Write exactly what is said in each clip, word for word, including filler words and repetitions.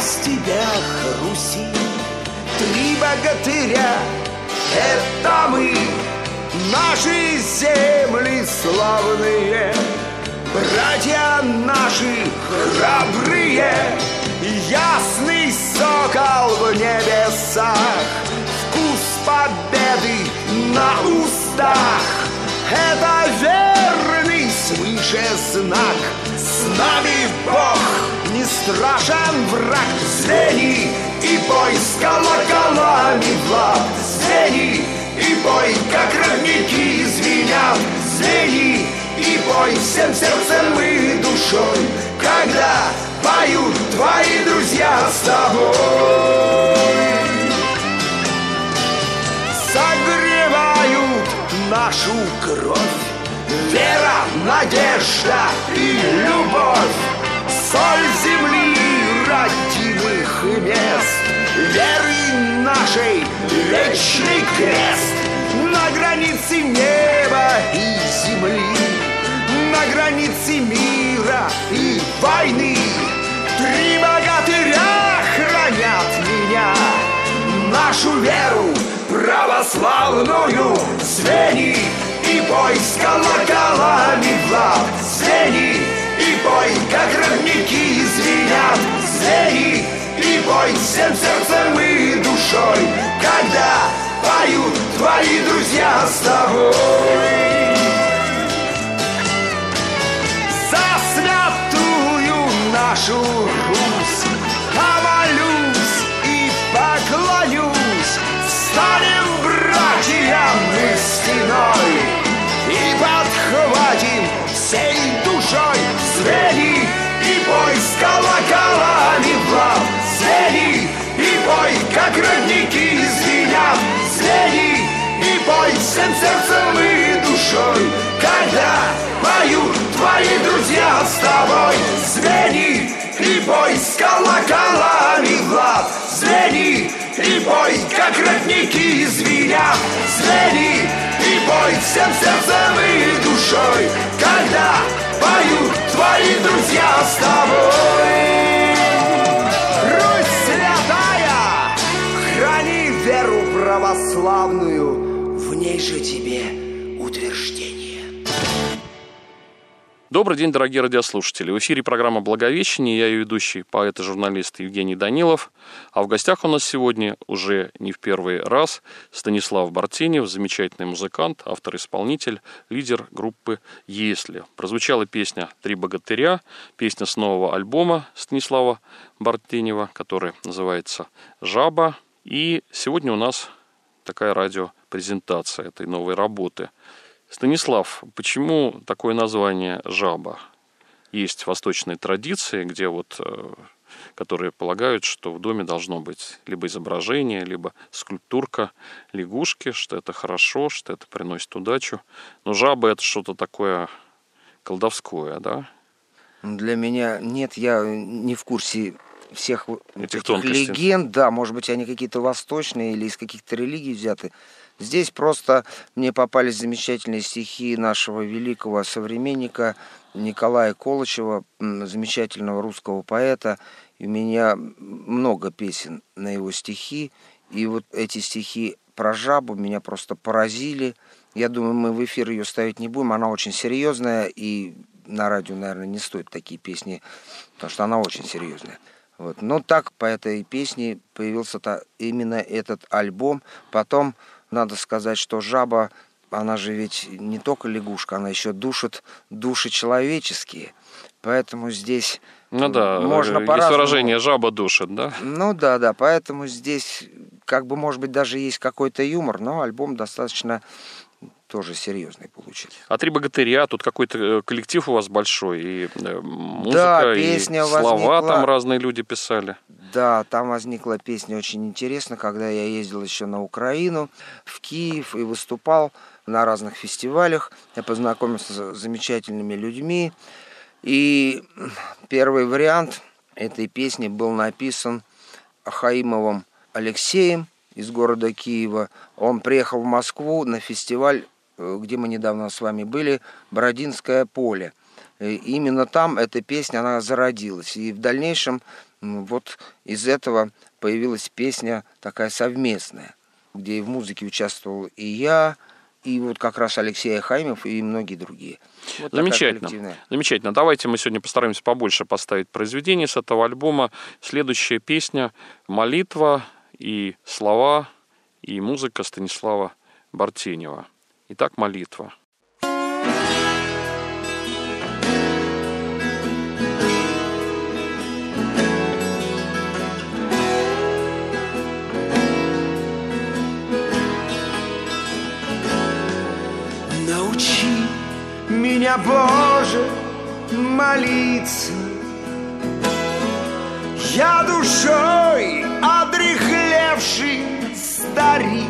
степях Руси. Три богатыря — это мы, наши земли славные, братья наши храбрые. Ясный сокол в небесах, вкус победы на устах. Это верный свыше знак. С нами Бог, не страшен враг. Звени и бой с колоколами, Влад. Звени и бой, как родники звенят. Звени и бой всем сердцем и душой, когда поют твои друзья с тобой. Согревают нашу кровь вера, надежда и любовь. Соль земли родимых мест, веры нашей вечный крест. На границе неба и земли, на границе мира и войны. Три богатыря хранят меня, нашу веру православную. Звени и бой с колоколами, Влад. Звени и бой, как родники звенят. Звени и бой всем сердцем и душой, когда поют твои друзья с тобой. За святую нашу Русь помолюсь и поклонюсь. Станем братьям мы стеной и подхватим всей душой. Звени и бой с колоколами, Влад. Звени и бой, как родники звенят. Звени и бой всем сердцем и душой, когда поют твои друзья с тобой. Звени и бой с колоколами, Влад. Звени и бой, как родники звенят. Звени и бой всем сердцем и душой, когда поют твои друзья с тобой. Русь святая, храни веру православную, в ней же тебе утверждение. Добрый день, дорогие радиослушатели. В эфире программа «Благовещение». Я ее ведущий, поэт и журналист Евгений Данилов. А в гостях у нас сегодня уже не в первый раз Станислав Бартенев, замечательный музыкант, автор-исполнитель, лидер группы «Если». Прозвучала песня «Три богатыря», песня с нового альбома Станислава Бартенева, который называется «Жаба». И сегодня у нас такая радиопрезентация этой новой работы. Станислав, почему такое название «Жаба»? Есть восточные традиции, где вот, которые полагают, что в доме должно быть либо изображение, либо скульптурка лягушки, что это хорошо, что это приносит удачу. Но жаба — это что-то такое колдовское, да? Для меня нет, я не в курсе всех этих этих легенд. Да, может быть, они какие-то восточные или из каких-то религий взяты. Здесь просто мне попались замечательные стихи нашего великого современника Николая Колычева, замечательного русского поэта. И у меня много песен на его стихи. И вот эти стихи про жабу меня просто поразили. Я думаю, мы в эфир ее ставить не будем. Она очень серьезная, и на радио, наверное, не стоит такие песни, потому что она очень серьезная. Вот. Но так по этой песне появился именно этот альбом. Потом надо сказать, что жаба, она же ведь не только лягушка, она еще душит души человеческие. Поэтому здесь ну да, можно есть по-разному. выражение «жаба душит», да? Ну да, да, поэтому здесь как бы, может быть, даже есть какой-то юмор, но альбом достаточно тоже серьезный получился. А «Три богатыря», тут какой-то коллектив у вас большой, и музыка, да, песня и слова возникла... там разные люди писали. Да, там возникла песня очень интересно, когда я ездил еще на Украину, в Киев и выступал на разных фестивалях. Я познакомился с замечательными людьми. И первый вариант этой песни был написан Ахаимовым Алексеем из города Киева. Он приехал в Москву на фестиваль, где мы недавно с вами были, «Бородинское поле». именно там эта песня, она зародилась. И в дальнейшем вот из этого появилась песня такая совместная, где и в музыке участвовал и я, и вот как раз Алексей Хаймов, и многие другие. Вот замечательно. Замечательно. Давайте мы сегодня постараемся побольше поставить произведений с этого альбома. Следующая песня «Молитва» и слова, и музыка Станислава Бартенева. Итак, «Молитва». Научи меня, Боже, молиться. Я душой одряхлевший старик,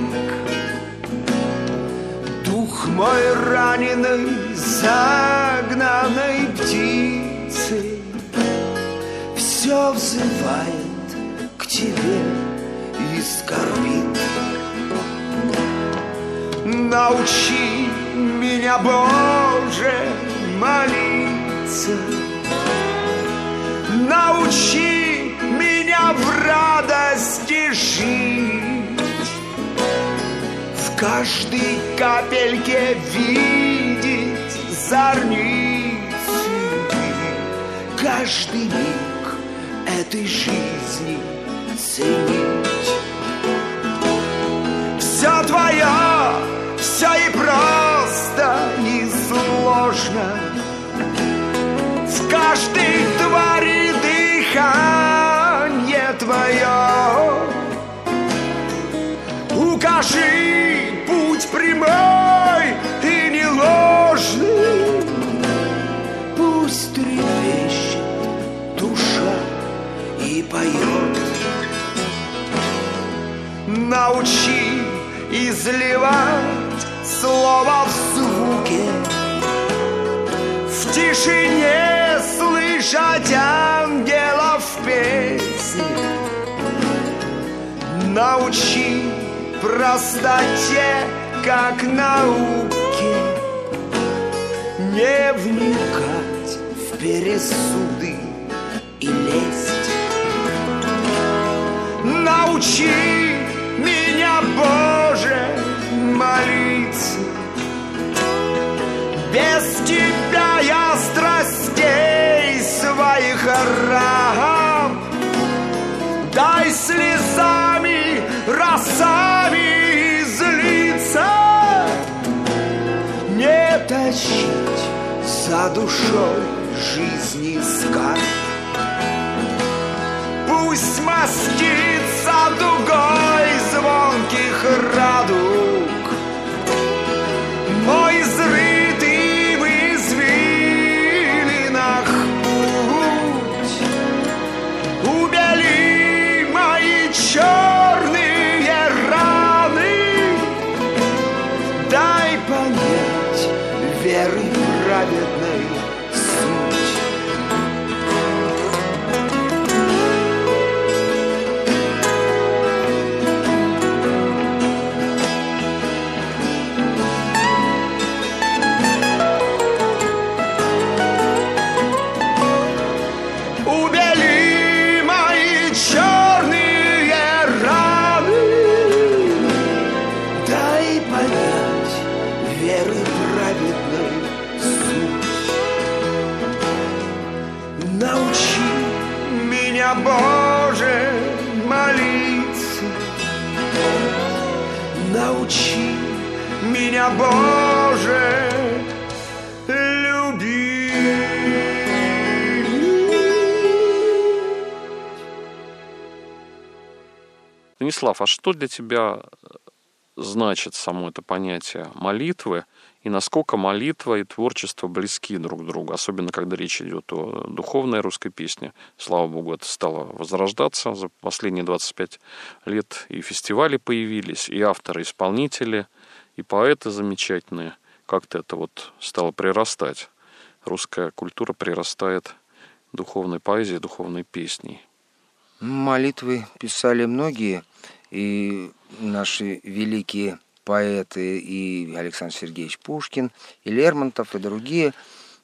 дух мой раненый, загнанной птицей, все взывает к Тебе и скорбит. Научи меня, Боже, молиться. Научи меня в радости жить, в каждой капельке видеть зорницы, каждый миг этой жизни ценить. Все Твое, все и просто, и сложно. В каждой твари дыхание Твое. Укажи путь прямой и не ложный. Пусть трепещет душа и поет. Научи изливать слово в звуке, в тишине слышать ангелов песни. Научи простоте, как науке, не вникать в пересуды и лесть. Научи меня, Боже, молиться. Без Тебя я страстей своих раб. Дай слезами, росами излиться, не тащить за душой жизни скарб. Пусть мастится дугой звонких радуг мой изрытый в извилинах путь. Убели мои черные раны, дай понять веры праведной суть. Боже, молиться. Научи меня, Боже, любить. Станислав, а что для тебя значит само это понятие молитвы? И насколько молитва и творчество близки друг к другу, особенно когда речь идет о духовной русской песне. Слава Богу, это стало возрождаться за последние двадцать пять лет. И фестивали появились, и авторы-исполнители, и поэты замечательные. Как-то это вот стало прирастать. Русская культура прирастает духовной поэзией, духовной песней. Молитвы писали многие, и наши великие поэты, и Александр Сергеевич Пушкин, и Лермонтов, и другие.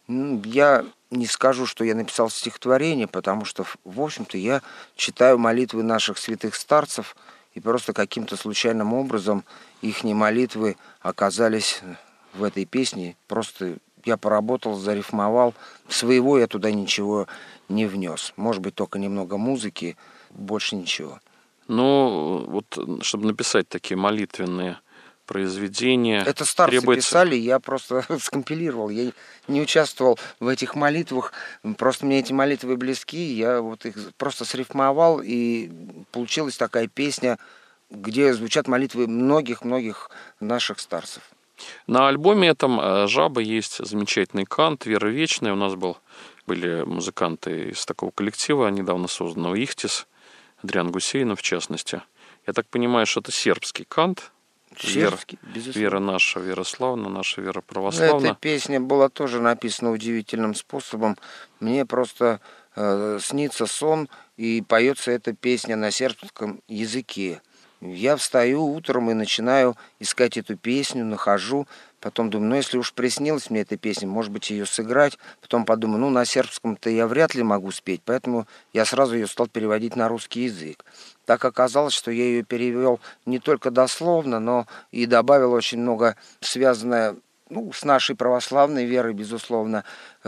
Я не скажу, что я написал стихотворение, потому что, в общем-то, я читаю молитвы наших святых старцев, и просто каким-то случайным образом их молитвы оказались в этой песне. Просто я поработал, зарифмовал. Своего я туда ничего не внес. Может быть, только немного музыки, больше ничего. Ну, вот, чтобы написать такие молитвенные произведения... Это старцы требуется... писали, я просто скомпилировал. Я не участвовал в этих молитвах. Просто мне эти молитвы близки. Я вот их просто срифмовал, и получилась такая песня, где звучат молитвы многих-многих наших старцев. На альбоме этом «Жаба» есть замечательный кант «Вера вечная». У нас был, были музыканты из такого коллектива, недавно созданного «Ихтис», Адриан Гусейнов в частности. Я так понимаю, что это сербский кант. Сербский, вера, безусловно. Вера наша, вера славна, наша вера православна. Эта песня была тоже написана удивительным способом. Мне просто э, снится сон, и поется эта песня на сербском языке. Я встаю утром и начинаю искать эту песню, нахожу. Потом думаю, ну если уж приснилась мне эта песня, может быть, ее сыграть. Потом подумаю, ну на сербском-то я вряд ли могу спеть, поэтому я сразу ее стал переводить на русский язык. Так оказалось, что я ее перевел не только дословно, но и добавил очень много связанное, ну, с нашей православной верой, безусловно,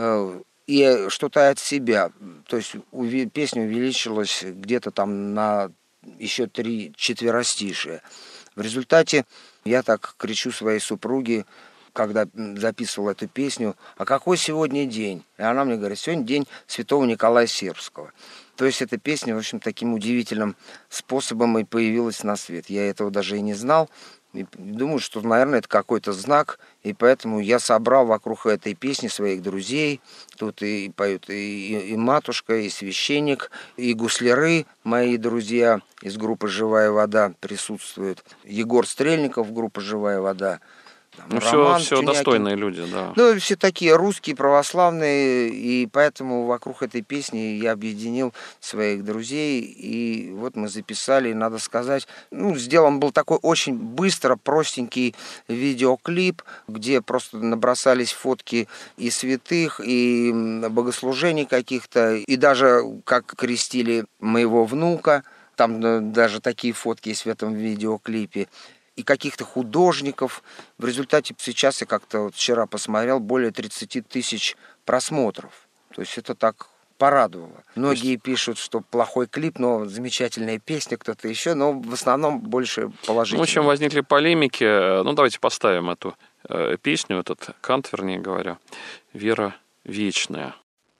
и что-то от себя. То есть песня увеличилась где-то там на еще три четверостишия. В результате я так кричу своей супруге, когда записывал эту песню, а какой сегодня день? И она мне говорит, сегодня день святого Николая Сербского. То есть эта песня, в общем, таким удивительным способом и появилась на свет. Я этого даже и не знал. И думаю, что, наверное, это какой-то знак, и поэтому я собрал вокруг этой песни своих друзей. Тут и поют и, и, и матушка, и священник, и гусляры, мои друзья из группы «Живая вода» присутствуют. Егор Стрельников, группа «Живая вода». Там, ну, Роман все, все достойные люди, да. Ну, все такие русские, православные, и поэтому вокруг этой песни я объединил своих друзей, и вот мы записали, надо сказать, ну, сделан был такой очень быстро, простенький видеоклип, где просто набросались фотки и святых, и богослужений каких-то, и даже как крестили моего внука, там даже такие фотки есть в этом видеоклипе, и каких-то художников. В результате сейчас я как-то вот вчера посмотрел более тридцать тысяч просмотров. То есть это так порадовало. Многие есть... пишут, что плохой клип, но замечательная песня, кто-то еще, но в основном больше положительно. Ну, в общем, возникли полемики. Ну, давайте поставим эту э, песню, этот кант, вернее говоря, «Вера вечная».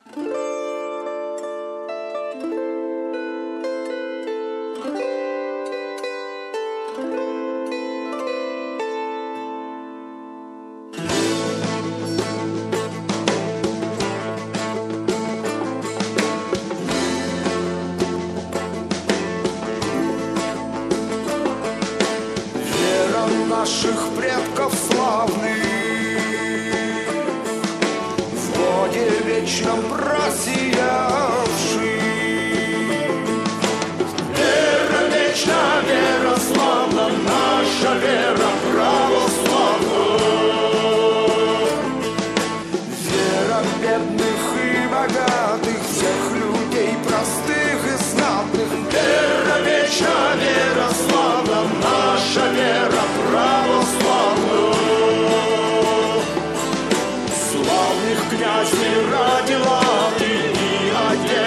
Наших предков славных в Боге вечном просиявший. Вера вечна, вера славна, наша вера православна. Вера бедных и богатых, всех людей простых и знатных. Вера вечна, вера славна, наша вера православную. Славных князей родила ты и отец.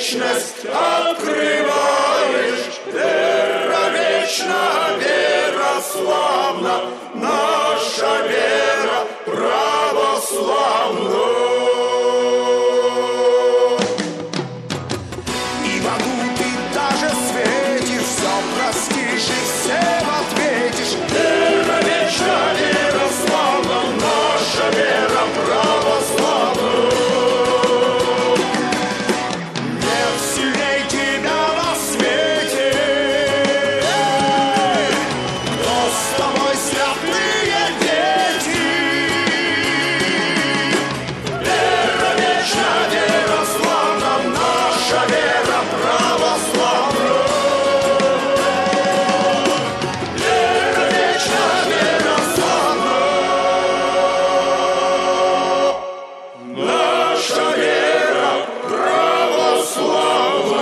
вечность открываешь. Вера вечна, вера славна, наша вера православна. И в аду ты даже светишь, все простишь и всем ответишь. Вера вечна, вера славна, наша вера православна. Нет сильней тебя на свете. Кто с тобой, святые дети? Вера вечна, вера славна, наша вера православна. Вера вечна, вера славна, наша вера православна.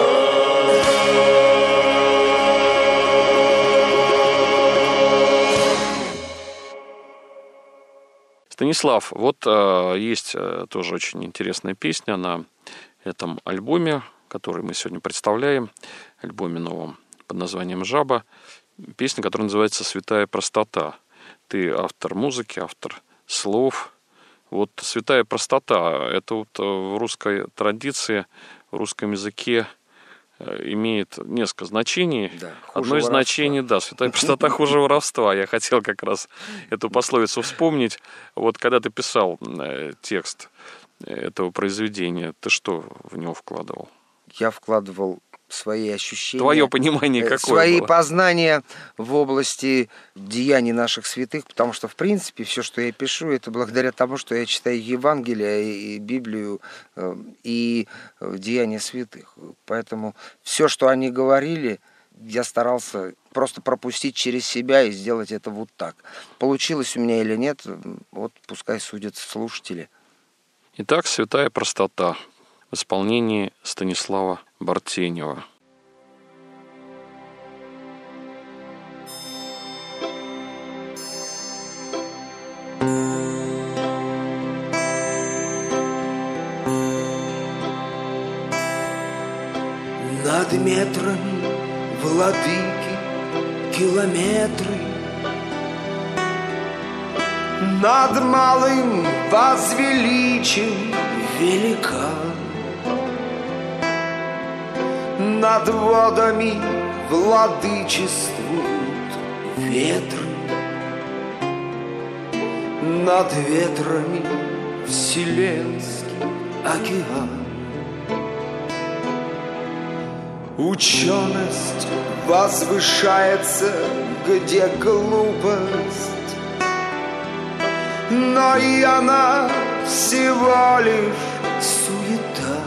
Станислав, вот э, есть э, тоже очень интересная песня на этом альбоме, который мы сегодня представляем, альбоме новом под названием «Жаба». Песня, которая называется «Святая простота». Ты автор музыки, автор слов. Вот «Святая простота» — это вот в русской традиции, в русском языке имеет несколько значений. Да, Одно из воровства. значений, да, святая простота хуже воровства. Я хотел как раз эту пословицу вспомнить. Вот когда ты писал э, текст этого произведения, ты что в него вкладывал? Я вкладывал свои ощущения. Твое понимание э, какое Свои было? познания в области деяний наших святых, потому что, в принципе, все, что я пишу, это благодаря тому, что я читаю Евангелие и Библию э, и деяния святых. Поэтому все, что они говорили, я старался просто пропустить через себя и сделать это вот так. Получилось у меня или нет, вот пускай судят слушатели. Итак, «Святая простота» в исполнении Станислава Бартенева. Над метрами владыки километры, над малым возвеличен великан, над водами владычествуют ветры, над ветрами вселенский океан. Ученость возвышается, где глупость, но и она всего лишь суета.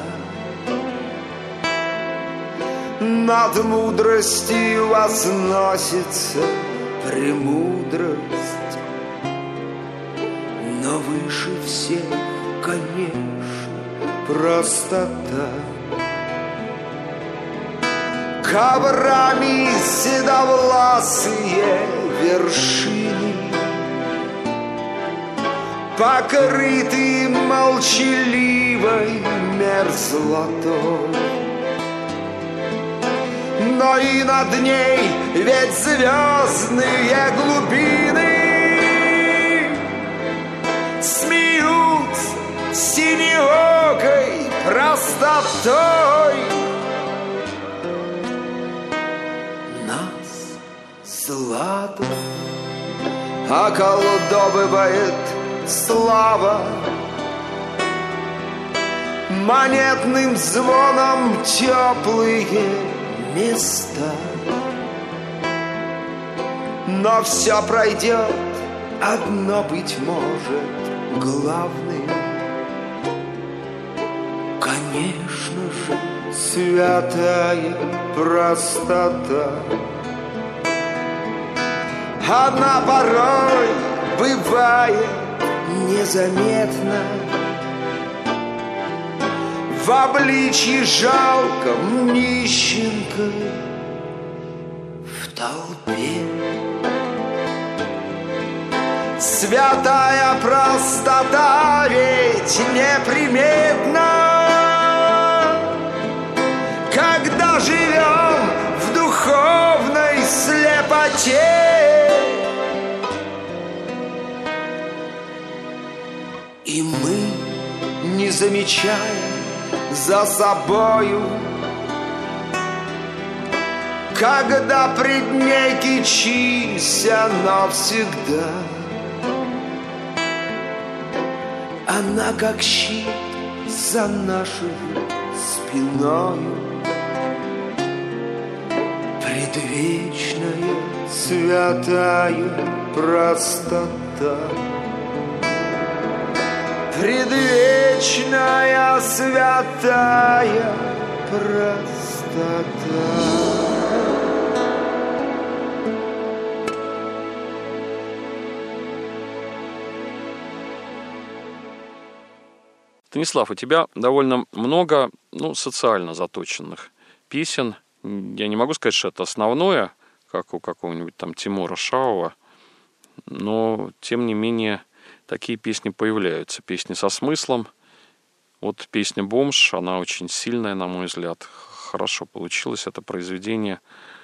Над мудростью возносится премудрость, но выше всех, конечно, простота. Коврами седовласые вершины, покрыты молчаливой мерзлотой, но и над ней ведь звездные глубины смеются синеокой простотой. Злато околдовывает слава, монетным звоном теплые места. Но все пройдет, одно, быть может, главным. Конечно же, святая простота. Она порой бывает незаметна, в обличье жалком нищенкой в толпе. Святая простота ведь неприметна, замечая за собою. Когда пред ней кичимся навсегда, она как щит за нашей спиною. Предвечная святая простота, предвечная святая простота. Станислав, у тебя довольно много, ну, социально заточенных песен. Я не могу сказать, что это основное, как у какого-нибудь там Тимура Шаова, но, тем не менее, такие песни появляются. Песни со смыслом. Вот песня «Бомж», она очень сильная, на мой взгляд. Хорошо получилось это произведение.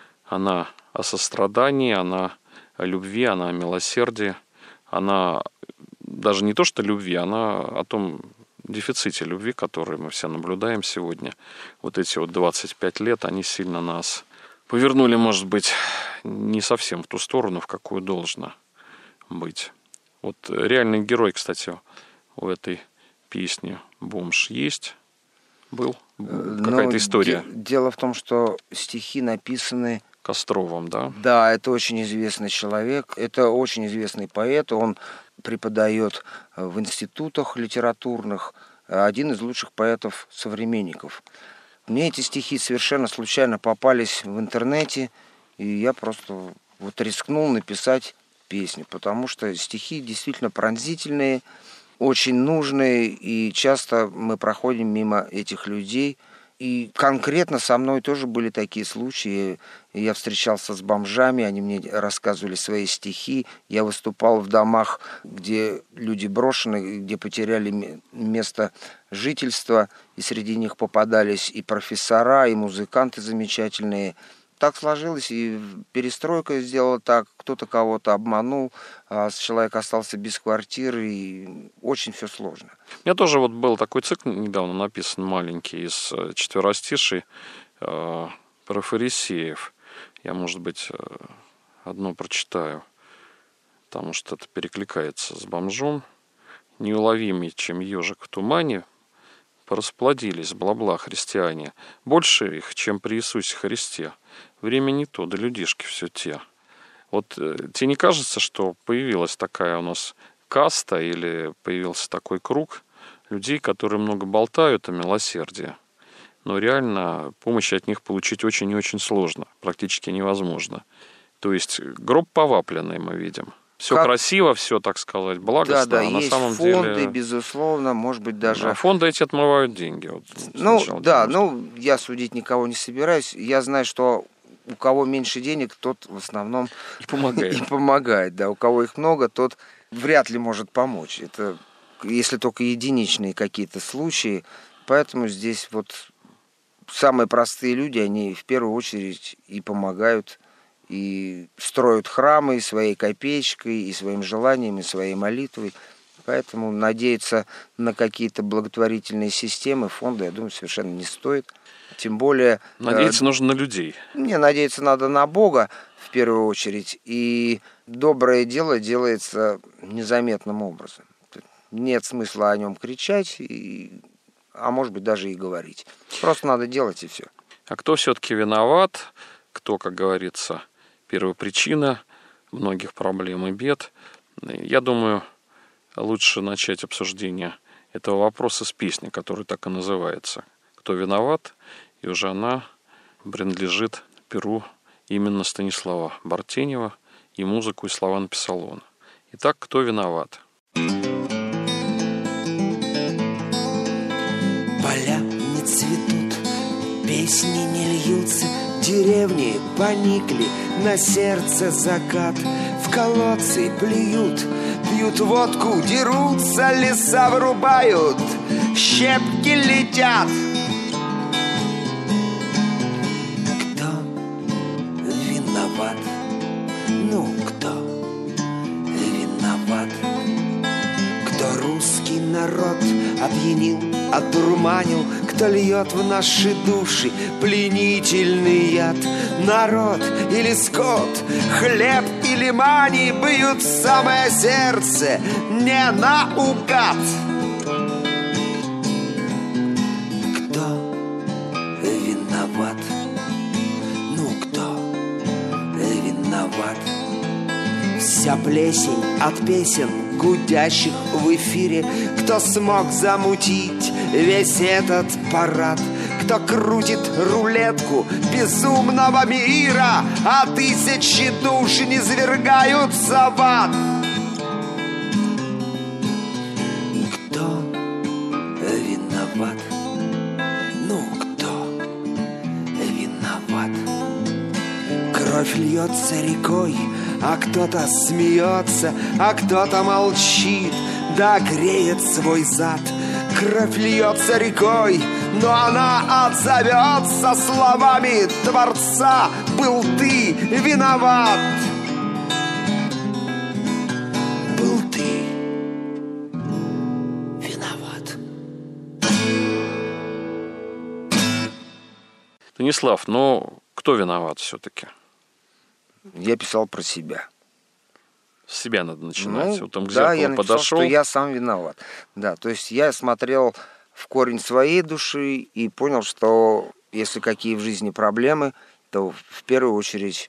Она о сострадании, она о любви, она о милосердии. Она даже не то, что любви, она о том дефиците любви, который мы все наблюдаем сегодня. Вот эти вот двадцать пять лет, они сильно нас повернули, может быть, не совсем в ту сторону, в какую должно быть. Вот реальный герой, кстати, у этой песни «Бомж» есть? Был? Какая-то Ну, история? де- дело в том, что стихи написаны... Костровым, да? Да, это очень известный человек, это очень известный поэт, он преподает в институтах литературных, один из лучших поэтов-современников. Мне эти стихи совершенно случайно попались в интернете, и я просто вот рискнул написать песню, потому что стихи действительно пронзительные, очень нужные, и часто мы проходим мимо этих людей. И конкретно со мной тоже были такие случаи. Я встречался с бомжами, они мне рассказывали свои стихи. Я выступал в домах, где люди брошены, где потеряли место жительства. И среди них попадались и профессора, и музыканты замечательные. Так сложилось, и перестройка сделала так. Кто-то кого-то обманул, а человек остался без квартиры, и очень все сложно. У меня тоже вот был такой цикл недавно написан маленький из четверостишей э, про фарисеев. Я, может быть, одно прочитаю, потому что это перекликается с «Бомжом». «Неуловимее, чем ежик в тумане, порасплодились бла-бла христиане. Больше их, чем при Иисусе Христе. Время не то, да людишки все те». Вот э, тебе не кажется, что появилась такая у нас каста или появился такой круг людей, которые много болтают о милосердии, но реально помощи от них получить очень и очень сложно, практически невозможно. То есть гроб повапленный мы видим. Все как... красиво, все, так сказать, благостно, да, да, а на есть самом фонды, деле... безусловно, может быть, даже... А фонды эти отмывают деньги. Вот, ну, да, ну, я судить никого не собираюсь. Я знаю, что у кого меньше денег, тот в основном и помогает. и помогает, да. У кого их много, тот вряд ли может помочь. Это если только единичные какие-то случаи. Поэтому здесь вот самые простые люди, они в первую очередь и помогают, и строят храмы и своей копеечкой, и своим желанием, и своей молитвой. Поэтому надеяться на какие-то благотворительные системы, фонды, я думаю, совершенно не стоит. Тем более... Надеяться э, нужно на людей. Не, надеяться надо на Бога в первую очередь. И доброе дело делается незаметным образом. Нет смысла о нем кричать, и, а может быть даже и говорить. Просто надо делать, и все. А кто все-таки виноват? Кто, как говорится, первопричина многих проблем и бед? Я думаю, лучше начать обсуждение этого вопроса с песни, которая так и называется «Кто виноват?», и уже она принадлежит перу именно Станислава Бартенева, и музыку и слова написал он. Итак, кто виноват? Поля не цветут, песни не льются, деревни поникли, на сердце закат, в колодцы плюют, пьют водку, дерутся, леса вырубают, щепки летят. Кто виноват? Ну, кто виноват? Кто русский народ опьянил, одурманил, кто льет в наши души пленительный яд. Народ или скот, хлеб или мани бьют в самое сердце не наугад. Кто виноват? Ну, кто виноват? Вся плесень от песен, гудящих в эфире. Кто смог замутить весь этот парад? Кто крутит рулетку безумного мира, а тысячи душ низвергаются в ад? Кто виноват? Ну, кто виноват? Кровь льется рекой, а кто-то смеется, а кто-то молчит, да греет свой зад. Кровь льется рекой, но она отзовется словами Творца: был ты виноват. Был ты виноват. Станислав, но кто виноват все-таки? Я писал про себя. С себя надо начинать. Ну, вот там к да, зеркалу я написал, подошел. что я сам виноват. Да, то есть я смотрел в корень своей души и понял, что если какие в жизни проблемы, то в первую очередь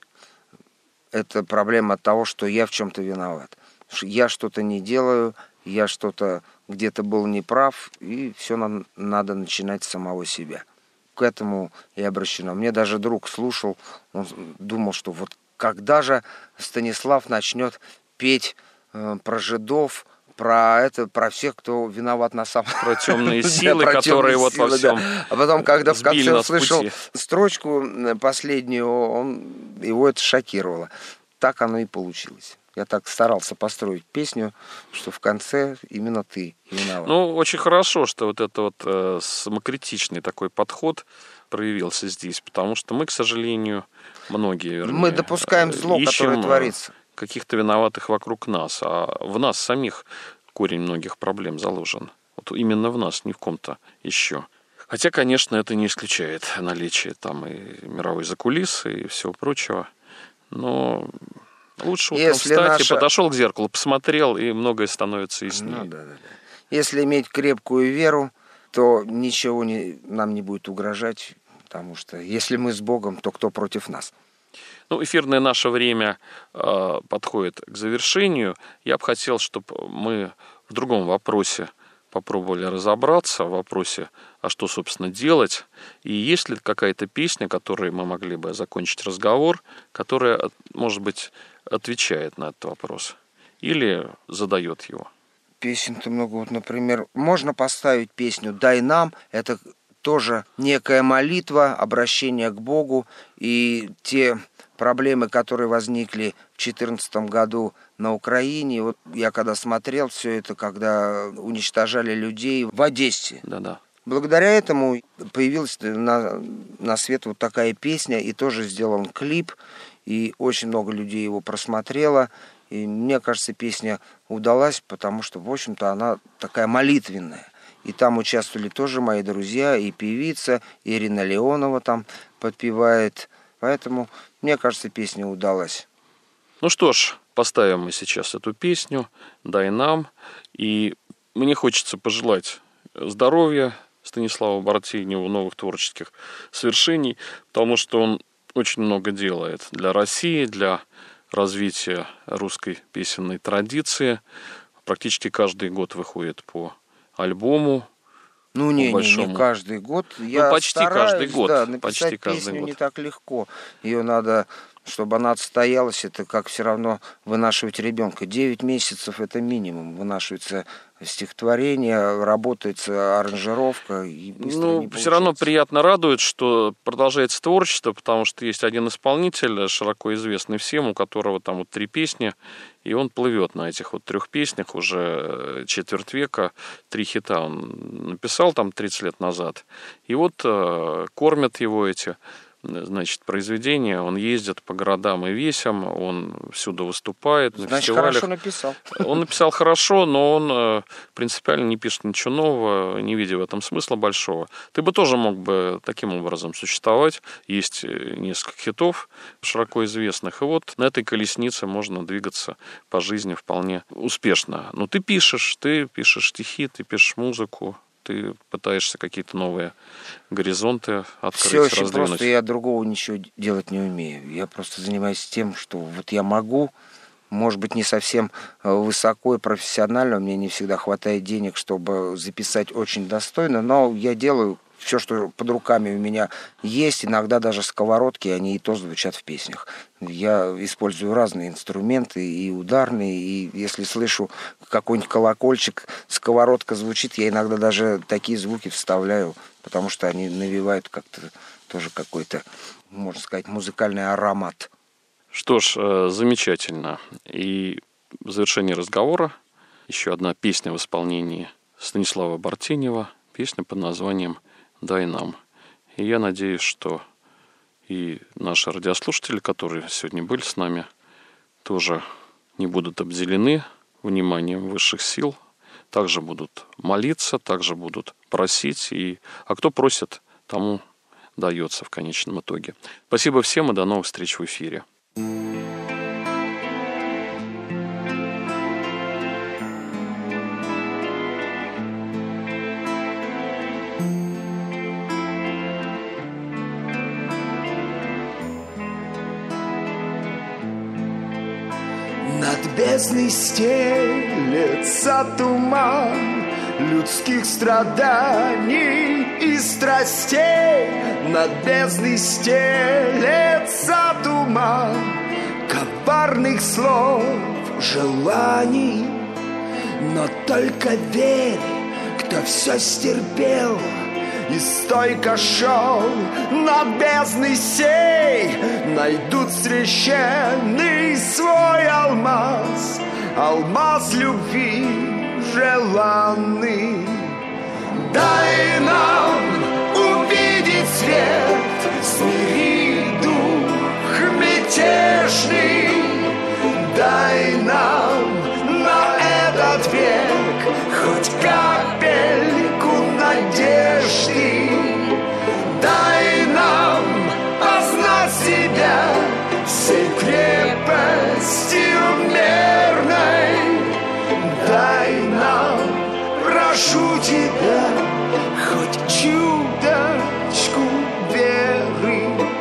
это проблема от того, что я в чем-то виноват. Я что-то не делаю, я что-то где-то был неправ, и все нам надо начинать с самого себя. К этому и обращено. Мне даже друг слушал, он думал, что вот когда же Станислав начнет петь э, про жидов, про это, про всех, кто виноват на самом деле. Про темные силы, которые вот во всем. А потом, когда в конце услышал пути. строчку последнюю, он, его это шокировало. Так оно и получилось. Я так старался построить песню, что в конце именно ты виноват. Ну, очень хорошо, что вот это вот э, самокритичный такой подход проявился здесь, потому что мы, к сожалению, многие, вернее, мы допускаем зло, ищем которое творится. Каких-то виноватых вокруг нас, а в нас самих корень многих проблем заложен. Вот именно в нас, не в ком-то еще. Хотя, конечно, это не исключает наличие там и мировой закулисы и всего прочего, но лучше утром встать наша... и подошел к зеркалу, посмотрел, и многое становится яснее. Ну, да, да, да. Если иметь крепкую веру, то ничего не, нам не будет угрожать, потому что если мы с Богом, то кто против нас? Ну, эфирное наше время э, подходит к завершению. Я бы хотел, чтобы мы в другом вопросе попробовали разобраться, в вопросе, а что, собственно, делать. И есть ли какая-то песня, которой мы могли бы закончить разговор, которая, может быть, отвечает на этот вопрос или задает его? Песен-то много. Вот, например, можно поставить песню «Дай нам». Это тоже некая молитва, обращение к Богу. И те проблемы, которые возникли в две тысячи четырнадцатом году на Украине, вот я когда смотрел все это, когда уничтожали людей в Одессе. Да-да. Благодаря этому появилась на, на свет вот такая песня, и тоже сделан клип, и очень много людей его просмотрело. И мне кажется, песня удалась, потому что, в общем-то, она такая молитвенная. И там участвовали тоже мои друзья, и певица Ирина Леонова там подпевает. Поэтому, мне кажется, песня удалась. Ну что ж, поставим мы сейчас эту песню «Дай нам». И мне хочется пожелать здоровья Станиславу Бартеневу, новых творческих свершений, потому что он очень много делает для России, для развития русской песенной традиции. Практически каждый год выходит по альбому. Ну, не, не, не каждый год. Я ну, почти стараюсь, каждый год. Да, написать почти каждый песню год. Не так легко. Ее надо, чтобы она отстоялась, это как все равно вынашивать ребенка. Девять месяцев это минимум. Вынашивается стихотворение, работается аранжировка. И ну, не все равно приятно радует, что продолжается творчество, потому что есть один исполнитель, широко известный всем, у которого там вот три песни, и он плывет на этих вот трех песнях уже четверть века. Три хита он написал там тридцать лет назад. И вот э, кормят его эти значит, произведения. Он ездит по городам и весям, он всюду выступает на Значит, фестивалях. хорошо написал. Он написал хорошо, но он принципиально не пишет ничего нового, не видя в этом смысла большого. Ты бы тоже мог бы таким образом существовать. Есть несколько хитов широко известных, и вот на этой колеснице можно двигаться по жизни вполне успешно. Но ты пишешь, ты пишешь стихи, ты пишешь музыку, ты пытаешься какие-то новые горизонты открыть, Все очень раздвинуть. просто, я другого ничего делать не умею. Я просто занимаюсь тем, что вот я могу, может быть, не совсем высоко и профессионально, мне не всегда хватает денег, чтобы записать очень достойно, но я делаю все, что под руками у меня есть, иногда даже сковородки, они и то звучат в песнях. Я использую разные инструменты, и ударные, и если слышу какой-нибудь колокольчик, сковородка звучит, я иногда даже такие звуки вставляю, потому что они навевают как-то тоже какой-то, можно сказать, музыкальный аромат. Что ж, замечательно. И в завершении разговора еще одна песня в исполнении Станислава Бартенева, песня под названием «Дай нам». И я надеюсь, что и наши радиослушатели, которые сегодня были с нами, тоже не будут обделены вниманием высших сил, также будут молиться, также будут просить. И... А кто просит, тому дается в конечном итоге. Спасибо всем и до новых встреч в эфире. Над бездной стелется туман людских страданий и страстей. Над бездной стелется туман коварных слов, желаний. Но только верь, кто все стерпел и стойко шел над бездной сей, найдут священный свой алмаз, алмаз любви желанный. Дай нам увидеть свет, смири дух мятежный. Дай нам на этот век хоть капельку надежды. Дай нам познать себя всей крепостью мерной. Дай нам, прошу тебя, хоть чуточку веры.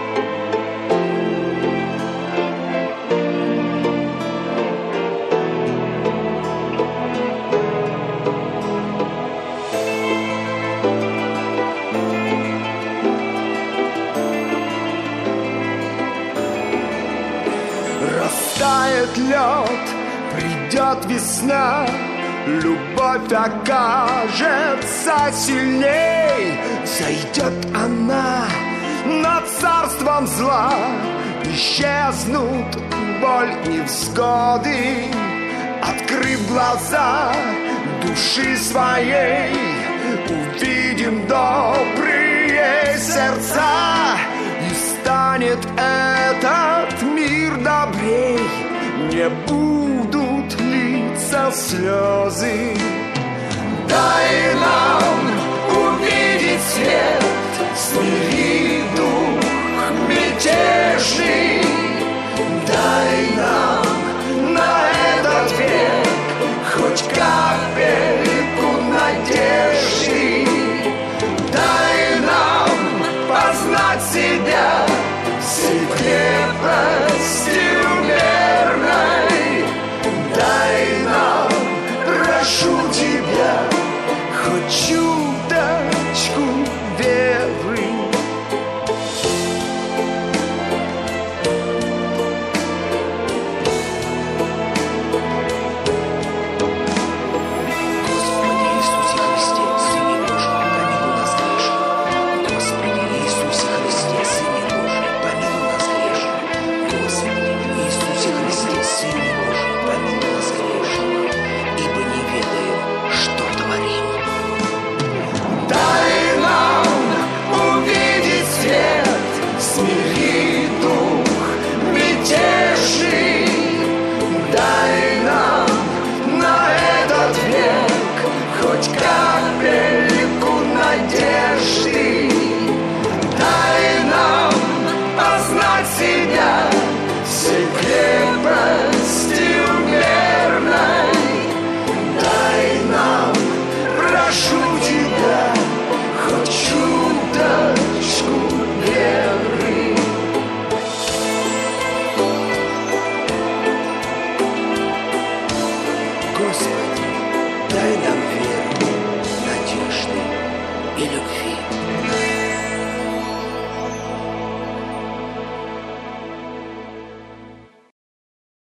Растает лед, придет весна, любовь окажется сильней. Зайдет она над царством зла, исчезнут боль, невзгоды. Открыв глаза души своей, увидим добрые сердца, и станет этот мир добрей. Не будут литься слезы. Дай нам увидеть свет, смири дух мятежный. Дай нам на этот век хоть капельку надежды. Дай нам познать себя всей крепостью